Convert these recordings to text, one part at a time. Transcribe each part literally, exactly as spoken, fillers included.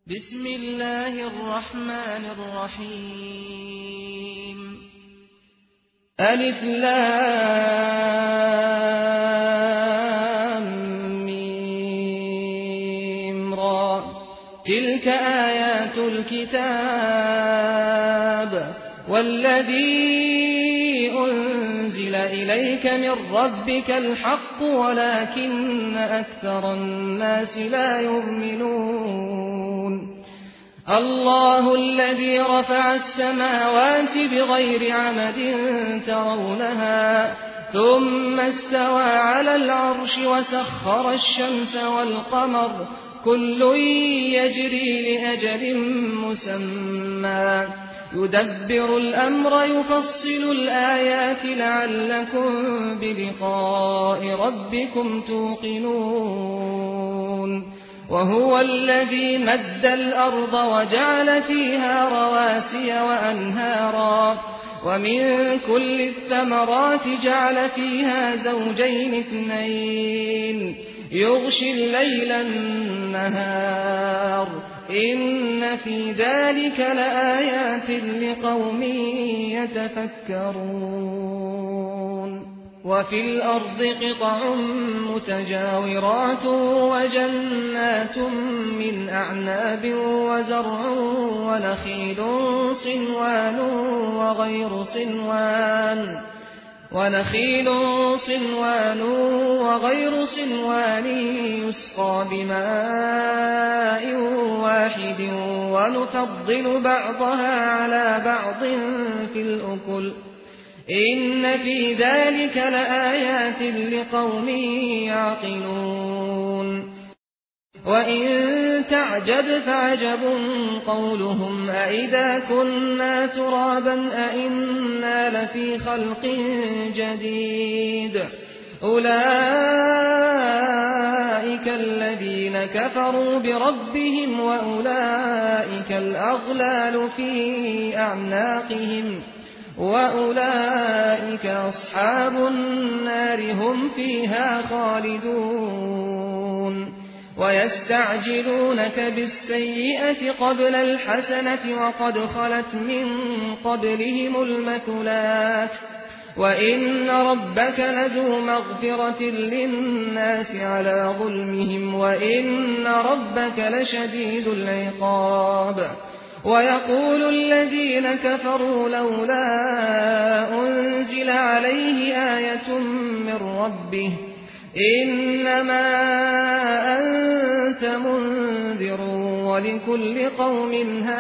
بسم الله الرحمن الرحيم ألف لام ميم را تلك آيات الكتاب والذي أنزل إليك من ربك الحق ولكن أكثر الناس لا يؤمنون الله الذي رفع السماوات بغير عمد ترونها ثم استوى على العرش وسخر الشمس والقمر كل يجري لأجل مسمى يدبر الأمر يفصل الآيات لعلكم بلقاء ربكم توقنون وهو الذي مد الأرض وجعل فيها رواسي وأنهارا ومن كل الثمرات جعل فيها زوجين اثنين يغشي الليل النهار إن في ذلك لآيات لقوم يتفكرون وفي الأرض قطع متجاورات وجنات من أعناب وزرع ونخيل صنوان وغير صنوان ونخيل صنوان وغير صنوان يسقى بماء واحد ونفضل بعضها على بعض في الأكل إن في ذلك لآيات لقوم يعقلون وإن تعجب فعجب قولهم أئذا كنا ترابا أئنا لفي خلق جديد أولئك الذين كفروا بربهم وأولئك الأغلال في أعناقهم وأولئك أصحاب النار هم فيها خالدون ويستعجلونك بالسيئة قبل الحسنة وقد خلت من قبلهم المثلات وإن ربك لذو مغفرة للناس على ظلمهم وإن ربك لشديد العقاب ويقول الذين كفروا لولا أنزل عليه آية من ربه إنما أنت منذر ولكل قوم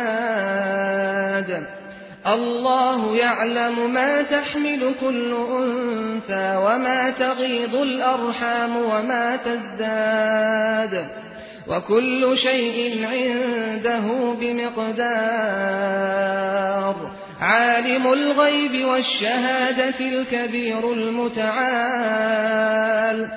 هاد الله يعلم ما تحمل كل أنثى وما تغيض الأرحام وما تزداد وكل شيء عنده بمقدار عالم الغيب والشهادة الكبير المتعال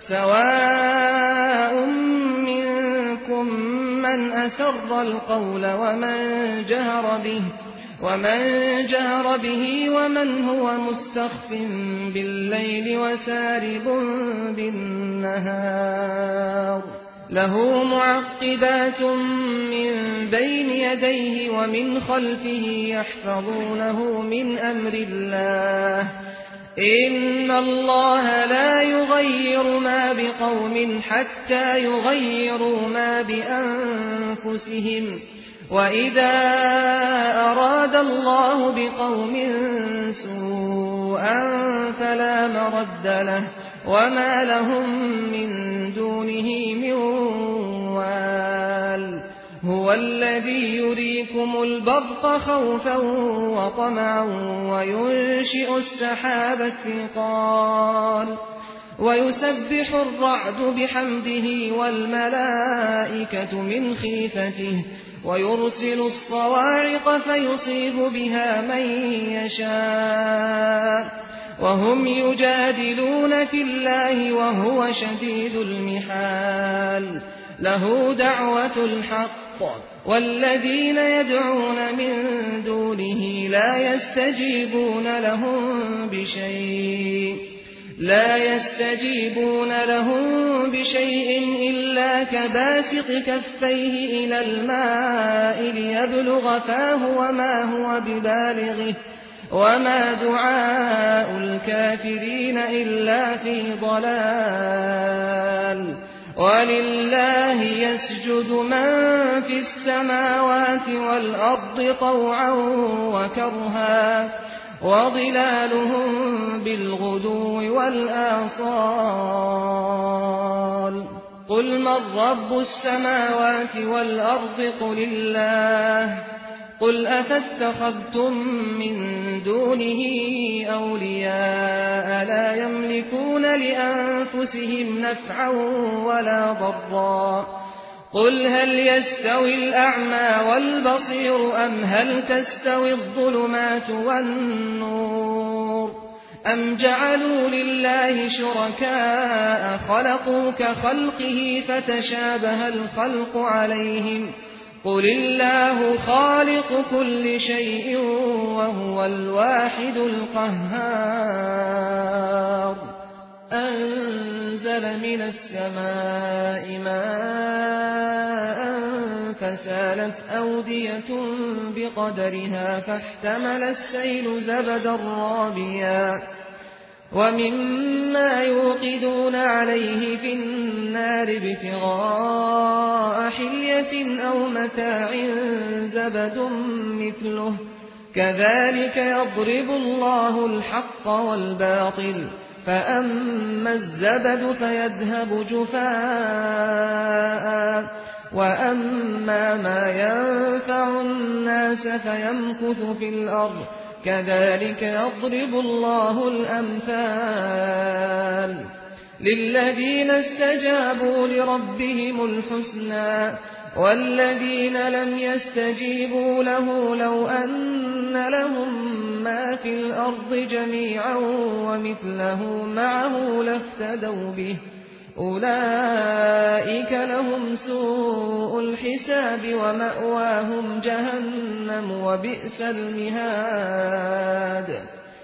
سواء منكم من أسر القول ومن جهر به ومن جهر به ومن هو مستخف بالليل وسارب بالنهار له معقبات من بين يديه ومن خلفه يحفظونه من أمر الله إن الله لا يغير ما بقوم حتى يغيروا ما بأنفسهم وإذا أراد الله بقوم سوءا فلا مرد له وما لهم من دونه من وال هو الذي يريكم البرق خوفا وطمعا وينشئ السحاب الثقال ويسبح الرعد بحمده والملائكة من خيفته ويرسل الصواعق فيصيب بها من يشاء وهم يجادلون في الله وهو شديد المحال له دعوة الحق والذين يدعون من دونه لا يستجيبون لهم بشيء لا يستجيبون لهم بشيء إلا كباسط كفيه إلى الماء ليبلغ فاه وما هو ببالغه وما دعاء الكافرين إلا في ضلال ولله يسجد من في السماوات والأرض طوعا وكرها وظلالهم بالغدو والآصال قل من رب السماوات والأرض قل الله قل أفاتخذتم من دونه أولياء لا يملكون لأنفسهم نفعا ولا ضرا قل هل يستوي الأعمى والبصير أم هل تستوي الظلمات والنور أم جعلوا لله شركاء خلقوا كخلقه فتشابه الخلق عليهم قل الله خالق كل شيء وهو الواحد القهار أنزل من السماء ماء فسالت أودية بقدرها فاحتمل السيل زبدا رابيا ومما يوقدون عليه في النار ابتغاء حلية أو متاع زبد مثله كذلك يضرب الله الحق والباطل فأما الزبد فيذهب جفاء وأما ما ينفع الناس فيمكث في الأرض كذلك يضرب الله الأمثال للذين استجابوا لربهم الحسنى والذين لم يستجيبوا له لو أن لهم ما في الأرض جميعا ومثله معه لافتدوا به أولئك لهم سوء الحساب ومأواهم جهنم وبئس المهاد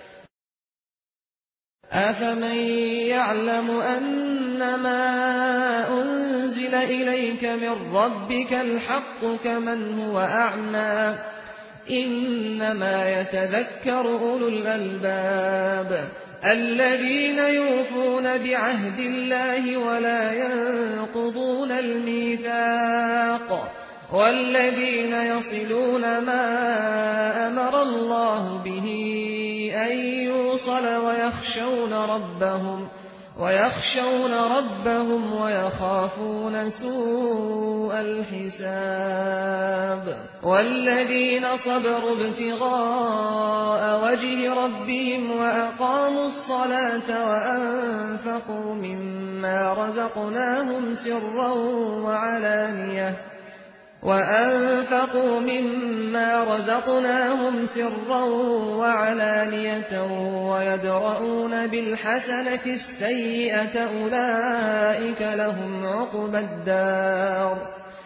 أفمن يعلم أنما أنزل إليك من ربك الحق كمن هو أعمى إنما يتذكر أولو الألباب الذين يوفون بعهد الله ولا ينقضون الميثاق والذين يصلون ما أمر الله به أن يوصل ويخشون ربهم ويخشون ربهم ويخافون سوء الحساب والذين صبروا ابتغاء وجه ربهم وأقاموا الصلاة وأنفقوا مما رزقناهم سرا وعلانية وأنفقوا مما رزقناهم سرا وعلانية ويدرؤون بالحسنة السيئة أولئك لهم عقبى الدار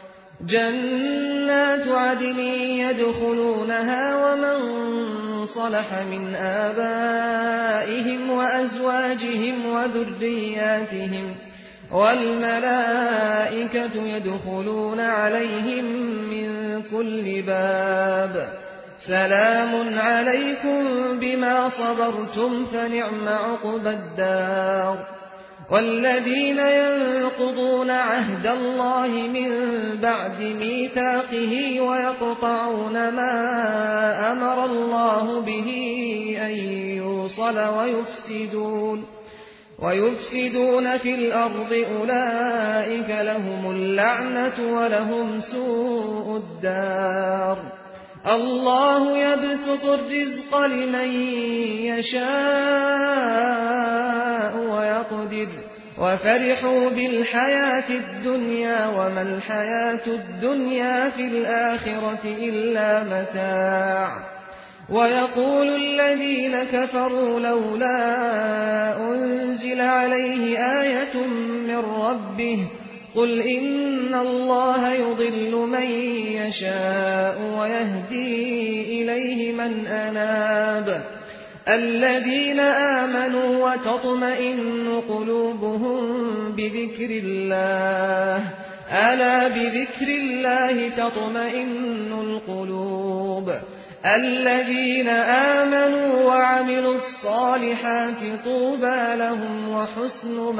جنات عدن يدخلونها ومن صلح من آبائهم وأزواجهم وذرياتهم والملائكة يدخلون عليهم من كل باب سلام عليكم بما صبرتم فنعم عقبى الدار والذين ينقضون عهد الله من بعد ميثاقه ويقطعون ما أمر الله به أن يوصل ويفسدون ويفسدون في الأرض أولئك لهم اللعنة ولهم سوء الدار الله يبسط الرزق لمن يشاء ويقدر وفرحوا بالحياة الدنيا وما الحياة الدنيا في الآخرة إلا متاع ويقول الذين كفروا لولا أنزل عليه آية من ربه قل إن الله يضل من يشاء ويهدي إليه من أناب الذين آمنوا وتطمئن قلوبهم بذكر الله ألا بذكر الله تطمئن القلوب الذين آمنوا وعملوا الصالحات طوبى لهم وحسن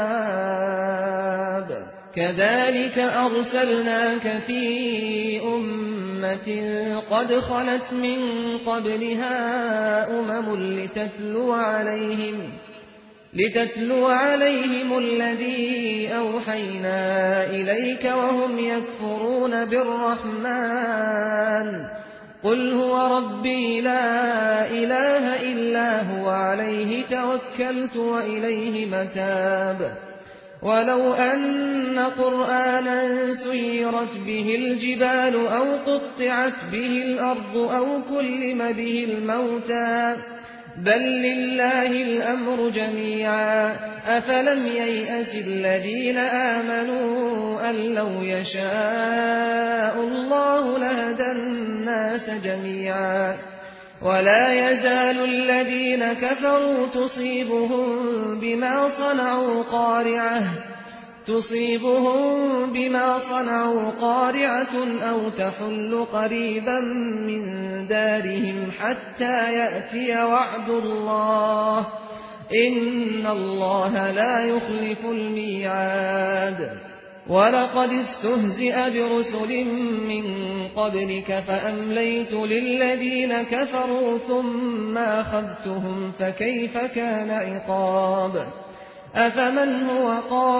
مآب كذلك أرسلناك في أمة قد خلت من قبلها أمم لتتلو عليهم لتتلو عليهم الذي أوحينا إليك وهم يكفرون بالرحمن قل هو ربي لا إله إلا هو عليه توكلت وإليه متاب ولو أن قرآنا سيرت به الجبال أو قطعت به الأرض أو كلم به الموتى بل لله الأمر جميعا أفلم ييأس الذين آمنوا أن لو يشاء الله لهدى الناس جميعا ولا يزال الذين كفروا تصيبهم بما صنعوا قارعة تصيبهم بما صنعوا قارعة أو تحل قريبا من دارهم حتى يأتي وعد الله إن الله لا يخلف الميعاد ولقد استهزئ برسل من قبلك فأمليت للذين كفروا ثم أخذتهم فكيف كان عقاب أفمن هو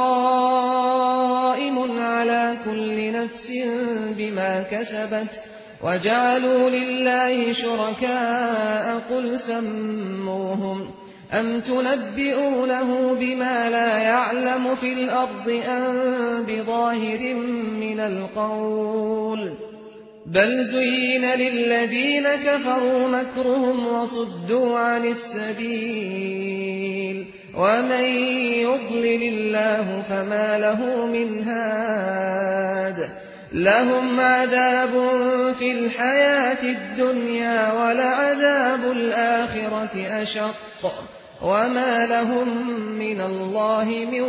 قائم على كل نفس بما كسبت وجعلوا لله شركاء قل سموهم أم تنبئونه بما لا يعلم في الأرض أم بظاهر من القول بل زين للذين كفروا مكرهم وصدوا عن السبيل ومن يضلل الله فما له من هاد لهم عذاب في الحياة الدنيا ولعذاب الآخرة أشق وما لهم من الله من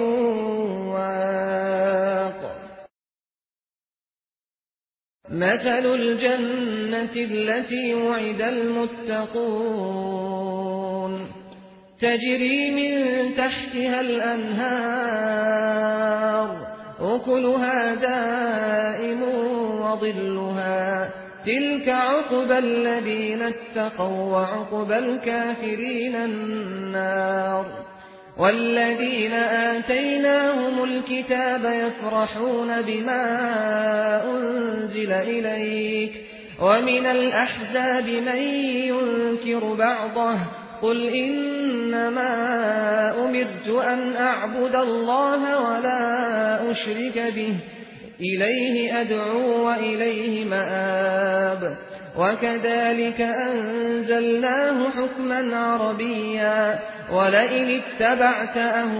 واق مثل الجنة التي وعد المتقون تجري من تحتها الأنهار أكلها دائم وظلها تلك عقبى الذين اتقوا وعقبى الكافرين النار والذين آتيناهم الكتاب يفرحون بما أنزل إليك ومن الأحزاب من ينكر بعضه قل إنما أمرت أن أعبد الله ولا أشرك به إليه أدعو وإليه مآب وكذلك أنزلناه حكما عربيا ولئن اتبعت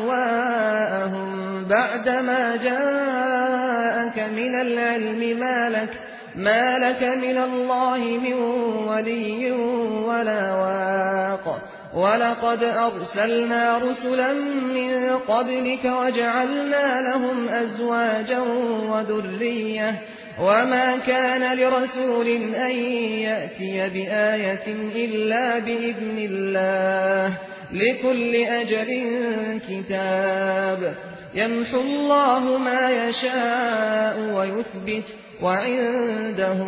أهواءهم بعدما جاءك من العلم ما لك ما لك من الله من ولي ولا واق ولقد أرسلنا رسلا من قبلك وجعلنا لهم أزواجا وذرية وما كان لرسول أن يأتي بآية إلا بإذن الله لكل أجل كتاب يمحو الله ما يشاء ويثبت وعنده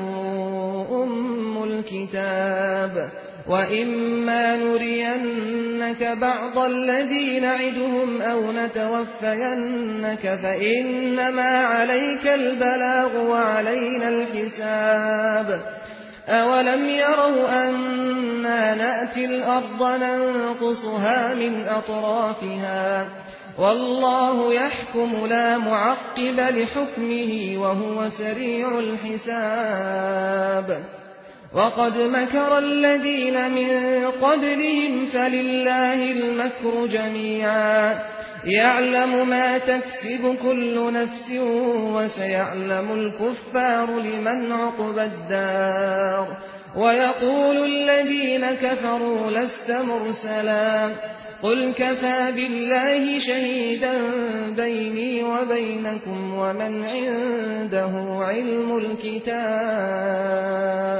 أم الكتاب وإما نرينك بعض الذي نعدهم أو نتوفينك فإنما عليك البلاغ وعلينا الحساب أولم يروا أنا نأتي الأرض ننقصها من أطرافها والله يحكم لا معقب لحكمه وهو سريع الحساب وقد مكر الذين من قبلهم فلله المكر جميعا يعلم ما تكسب كل نفس وسيعلم الكفار لمن عقبى الدار ويقول الذين كفروا لست مرسلا قل كفى بالله شهيدا بيني وبينكم ومن عنده علم الكتاب